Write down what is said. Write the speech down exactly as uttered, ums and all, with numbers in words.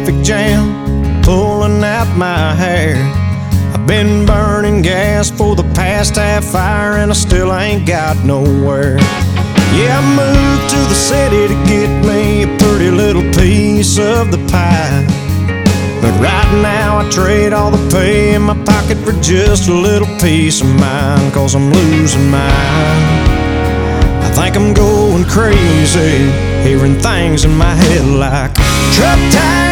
traffic jam, pulling out my hair. I've been burning gas for the past half hour and I still ain't got nowhere. Yeah, I moved to the city to get me a pretty little piece of the pie. But right now I trade all the pay in my pocket for just a little peace of mind, 'cause I'm losing mine. I think I'm going crazy, hearing things in my head like truck tires